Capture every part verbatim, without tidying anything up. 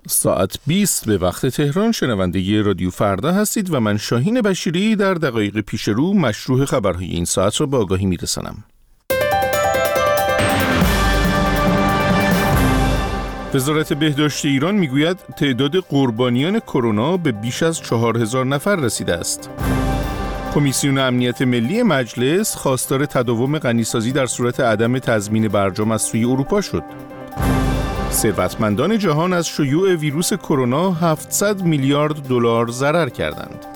ساعت بیست به وقت تهران شنونده رادیو فردا هستید و من شاهین بشیری در دقایق پیش رو مشروع خبرهای این ساعت را به آگاهی میرسانم. وزارت بهداشت ایران میگوید تعداد قربانیان کرونا به بیش از چهار هزار نفر رسیده است. کمیسیون امنیت ملی مجلس خواستار تداوم غنیسازی در صورت عدم تضمین برجام از سوی اروپا شد. ثروتمندان جهان از شیوع ویروس کرونا هفتصد میلیارد دلار ضرر کردند.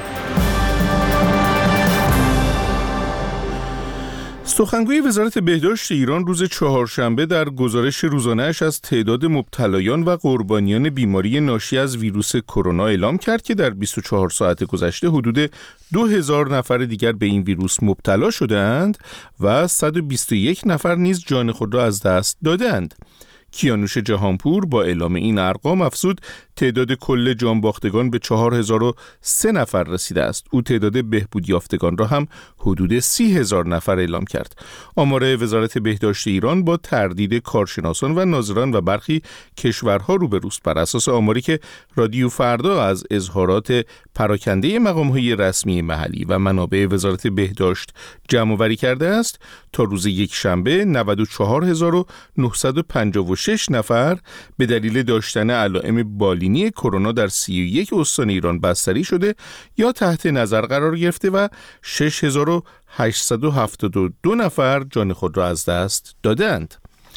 سخنگوی وزارت بهداشت ایران روز چهارشنبه در گزارش روزانه‌اش از تعداد مبتلایان و قربانیان بیماری ناشی از ویروس کرونا اعلام کرد که در بیست و چهار ساعت گذشته حدود دو هزار نفر دیگر به این ویروس مبتلا شده‌اند و صد و بیست و یک نفر نیز جان خود را از دست دادند. کیانوش جهانپور با اعلام این ارقام افزود تعداد کل جانباختگان به چهار هزار و سه نفر رسیده است. او تعداد بهبود یافتگان را هم حدود سی هزار نفر اعلام کرد. آمار وزارت بهداشت ایران با تردید کارشناسان و ناظران و برخی کشورها روبروست. بر اساس آماری که رادیو فردا از اظهارات پراکنده مقام‌های رسمی محلی و منابع وزارت بهداشت جمع‌آوری کرده است، تا روز یک شنبه نود و چهار هزار و نهصد و پنجاه و شش نفر به دلیل داشتن علائم بالینی کرونا در سی و یک استان ایران بستری شده یا تحت نظر قرار گرفته و شش هزار و هشتصد و هفتاد و دو نفر جان خود را از دست دادند.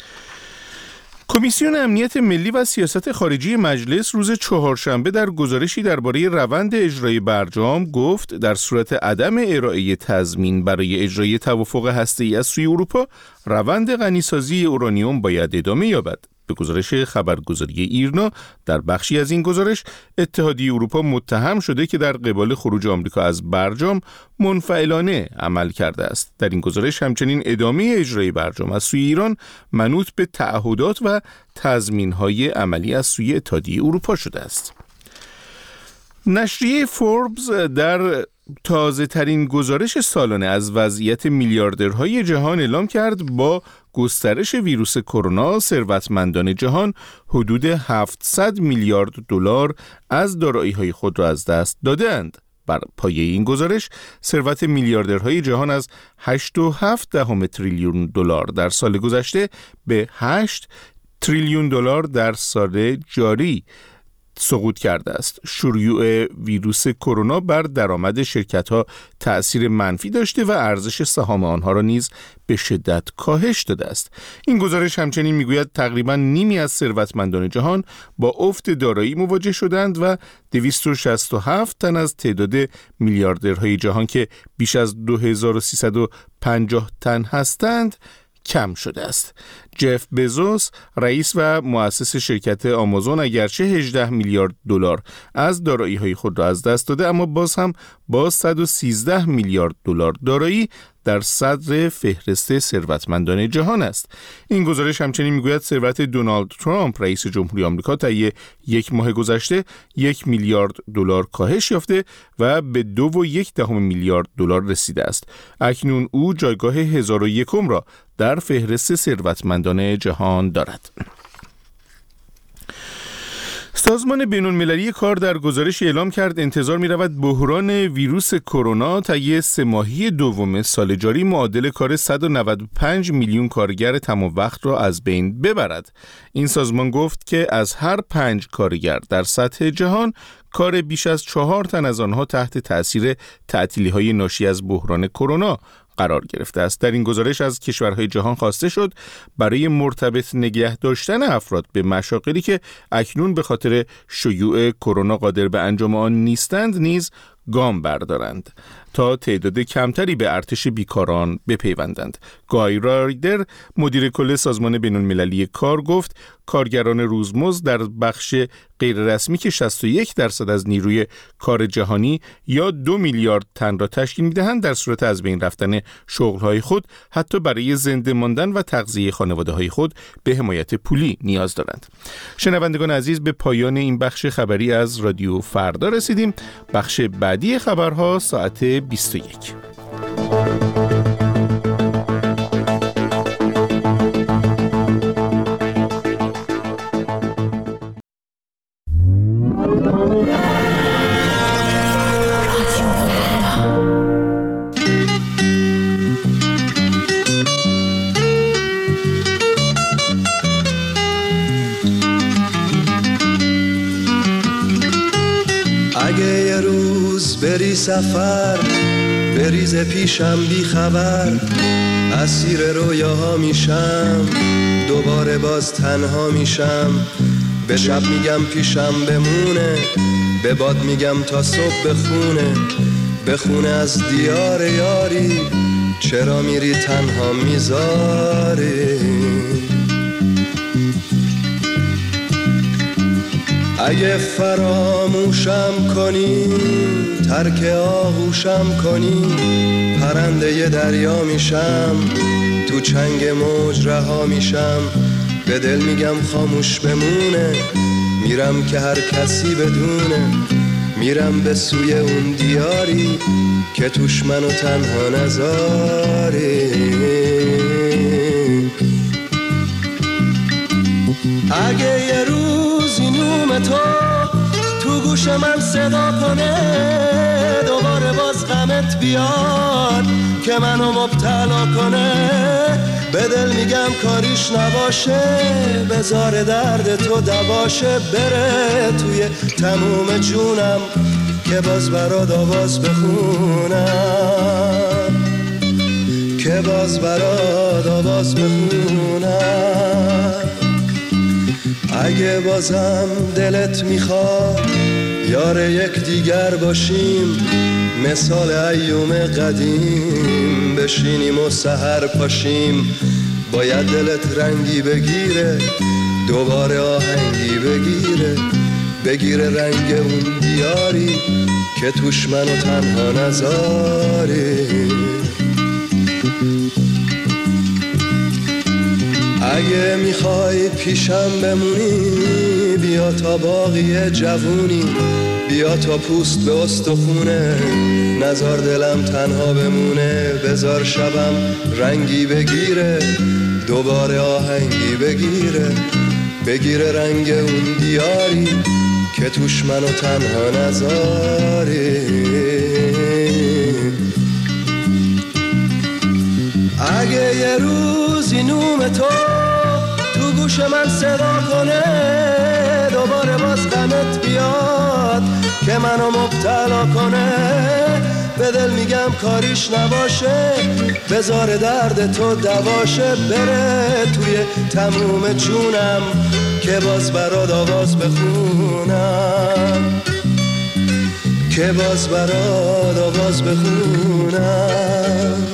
کمیسیون امنیت ملی و سیاست خارجی مجلس روز چهارشنبه در گزارشی درباره روند اجرای برجام گفت در صورت عدم ارائه تضمین برای اجرای توافق هسته‌ای از سوی اروپا، روند غنیسازی اورانیوم باید ادامه یابد. به گزارش خبرگزاری ایرنا، در بخشی از این گزارش اتحادیه اروپا متهم شده که در قبال خروج آمریکا از برجام منفعلانه عمل کرده است. در این گزارش همچنین ادامه اجرای برجام از سوی ایران منوط به تعهدات و تضمین‌های عملی از سوی اتحادیه اروپا شده است. نشریه فوربس در تازه ترین گزارش سالانه از وضعیت میلیاردرهای جهان اعلام کرد با گسترش ویروس کرونا ثروتمندان جهان حدود هفتصد میلیارد دلار از دارایی‌های خود را از دست دادند. بر پایه این گزارش ثروت میلیاردرهای جهان از هشت و هفت دهم تریلیون دلار در سال گذشته به هشت تریلیون دلار در سال جاری سقوط کرده است. شیوع ویروس کرونا بر درآمد شرکت‌ها تأثیر منفی داشته و ارزش سهام آنها را نیز به شدت کاهش داده است. این گزارش همچنین میگوید تقریباً نیمی از ثروتمندان جهان با افت دارایی مواجه شدند و دویست و شصت و هفت تن از تعداد میلیاردرهای جهان که بیش از دو هزار و سیصد و پنجاه تن هستند کم شده است. جف بزوس، رئیس و مؤسس شرکت آمازون، اگرچه هجده میلیارد دلار از دارایی‌های خود را از دست داده، اما باز هم با صد و سیزده میلیارد دلار دارایی در صدر فهرست ثروتمندان جهان است. این گزارش همچنین میگوید ثروت دونالد ترامپ رئیس جمهوری آمریکا طی یک ماه گذشته یک میلیارد دلار کاهش یافته و به دو و یک دهم میلیارد دلار رسیده است. اکنون او جایگاه هزار و یکم را در فهرست ثروتمندان جهان دارد. سازمان بین‌المللی کار در گزارش اعلام کرد انتظار می‌رود بحران ویروس کرونا طی سه ماهی دوم سال جاری معادل کار صد و نود و پنج میلیون کارگر تمام وقت را از بین ببرد. این سازمان گفت که از هر پنج کارگر در سطح جهان، کار بیش از چهار تن از آنها تحت تأثیر تعطیلی‌های ناشی از بحران کرونا قرار گرفته است. در این گزارش از کشورهای جهان خواسته شد برای مرتبط نگه داشتن افراد به مشاغلی که اکنون به خاطر شیوع کرونا قادر به انجام آن نیستند نیز گام بردارند تا تعداد کمتری به ارتش بیکاران بپیوندند. گای رایدر، مدیر کل سازمان بین‌المللی کار، گفت کارگران روزمزد در بخش غیررسمی که شصت و یک درصد از نیروی کار جهانی یا دو میلیارد تن را تشکیل می‌دهند، در صورت از بین رفتن شغل‌های خود حتی برای زنده ماندن و تغذیه خانواده‌های خود به حمایت پولی نیاز دارند. شنوندگان عزیز، به پایان این بخش خبری از رادیو فردا رسیدیم. بخش بعدی خبرها ساعت بیست و یک. اگه یه روز بری سفر بریز پیشم بی خبر، اسیر رویاها میشم دوباره باز تنها میشم. به شب میگم پیشم بمونه، به باد میگم تا صبح بخونه، بخونه از دیار یاری، چرا میری تنها میذاری. اگه فراموشم کنی ترک آغوشم کنی، پرنده ی دریا میشم تو چنگ موج رها میشم. به دل میگم خاموش بمونه، میرم که هر کسی بدونه، میرم به سوی اون دیاری که توش منو تنها نذاری. اگه یه روزی نوم تو تو گوش من صدا کنه، دوباره باز غمت بیاد که منو مبتلا کنه، به دل میگم کاریش نباشه، بذار درد تو دواشه، بره توی تموم جونم که باز برات آواز بخونم، که باز برات آواز بخونم. اگه بازم دلت میخواد یار یک دیگر باشیم، مثال ایوم قدیم بشینیم و سحر پاشیم، باید دلت رنگی بگیره دوباره آهنگی بگیره، بگیره رنگ اون دیاری که توش منو تنها نذاری. اگه میخوای پیشم بمونی بیا تا باقی جوونی، بیا تا پوست به استخونه، نزار دلم تنها بمونه، بزار شبم رنگی بگیره دوباره آهنگی بگیره، بگیره رنگ اون دیاری که توش منو تنها نذاری. اگه یه روزی نوم تو تو گوش من صدا کنه، دوباره باز غمت بیاد که منو مبتلا کنه، به دل میگم کاریش نباشه، بذار درد تو دواشه، بره توی تموم جونم که باز برات آواز بخونم، که باز برات آواز بخونم.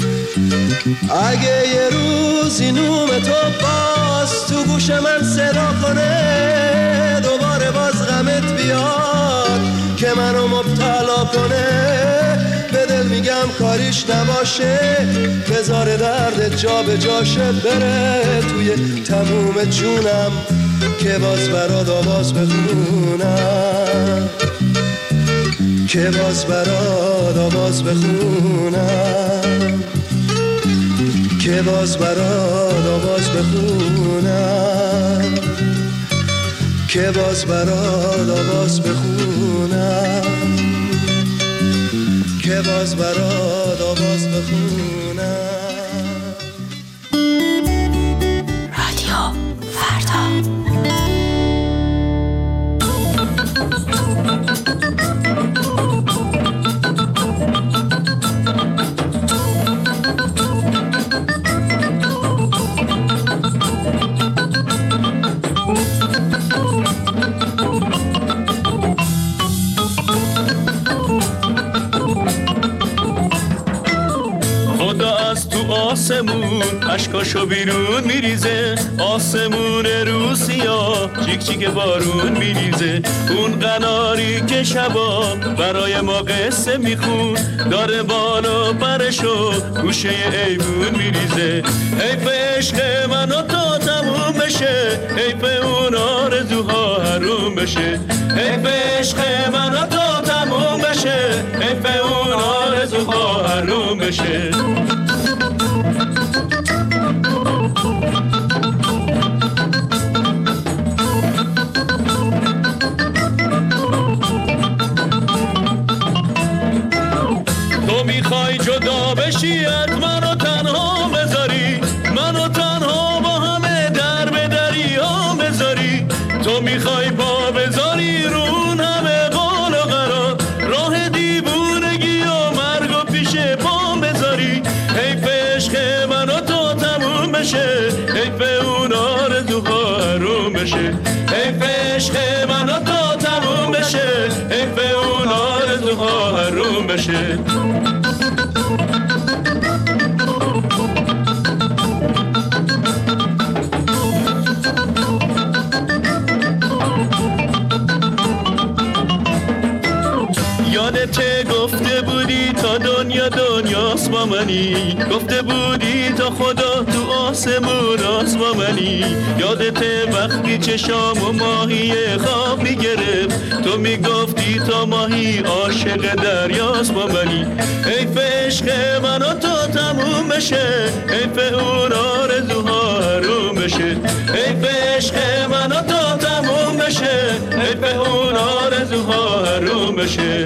اگه یه روزی نوم تو باز تو گوش من صدا کنه، دوباره باز غمت بیاد که منو مبتلا کنه، به دل میگم کاریش نباشه، بذار درد جا به جاشه، بره توی تموم جونم که باز برات آواز بخونم، که باز برات آواز بخونم، که باز برات آواز بخونم، که باز برات آواز بخونم، که باز برات آواز بخونم. رادیو فردا. آسمون اشکاشو بیرون میریزه، آسمون روسیا چیک چیک بارون میریزه، اون قناری که شبا برای ما قصه میخون، داره بالا برشو گوشه ایوون میریزه. حیف عشق من و تا تموم بشه، حیف اون آرزوها حروم بشه، حیف عشق من و تا تموم بشه، حیف اون آرزوها حروم بشه. تو میخوای جدا بشی از منو تنها بذاری، منو تنها با همه در به دریا بذاری، تو میخوای پا بذاری رون همه قول و قرار، بشه. حیف عشق منو تا تموم بشه، حیف اون آرزوها حروم بشه. یادت گفته بودی تا دنیا دنیاست با منی، گفته بودی تا خدا تو آسمون است با منی. یادت وقتی چشام و ماهی خواب میگرفت، تو میگفتی تا ماهی عاشق دریاست با منی. حیف عشق منو تا تموم بشه، حیف اون آرزوها حروم بشه. حیف عشق منو تا تموم بشه، حیف اون آرزوها حروم بشه.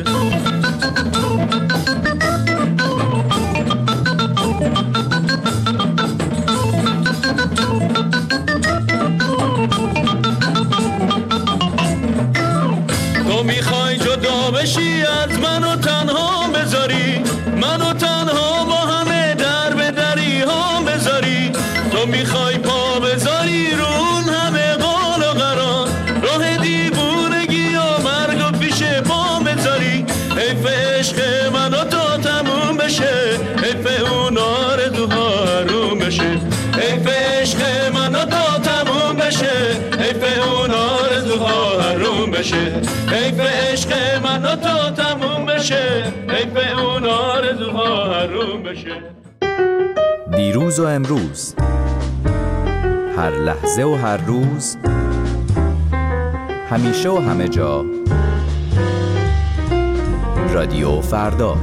تو میخوای جدا بشی از منو تنها بذاری، منو تنها با همه در به دری ها بذاری. تو میخوای پا بذاری رو اون همه قال و قرار، راه دیوونگی و مرگ و پیش پا بذاری. حیف عشق منو تا تموم بشه، حیف اون آرزوها حروم بشه. حیف عشق منو تا تموم بشه، حیف اون آرزوها حروم بشه. حیف عشق منو تا تموم بشه، حیف اون آرزوها حروم بشه. دیروز و امروز، هر لحظه و هر روز، همیشه و همه جا، رادیو فردا.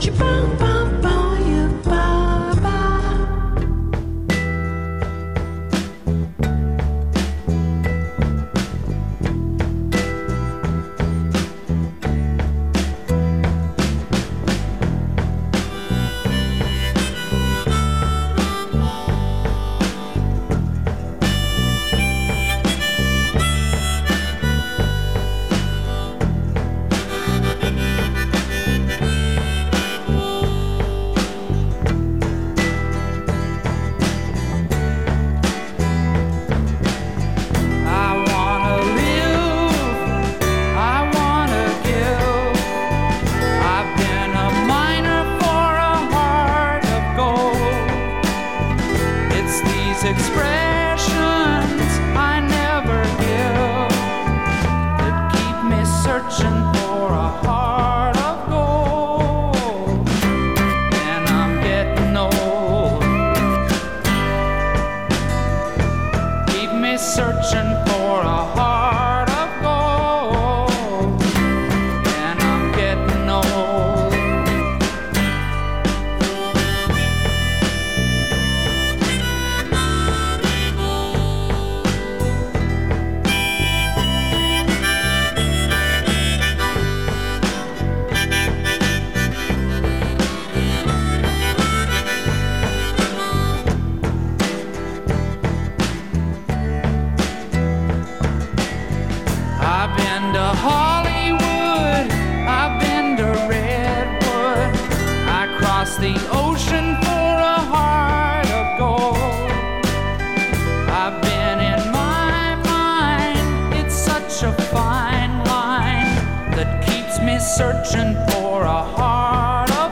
Searching for a heart of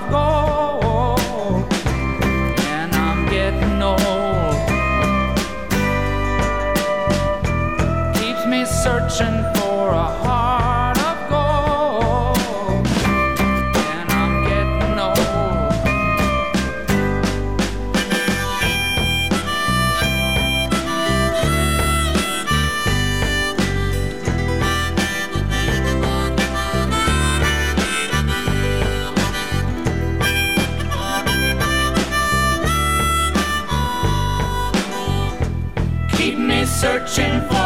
gold, and I'm getting old. Keeps me searching for a heart of gold, and I'm getting old. Searching for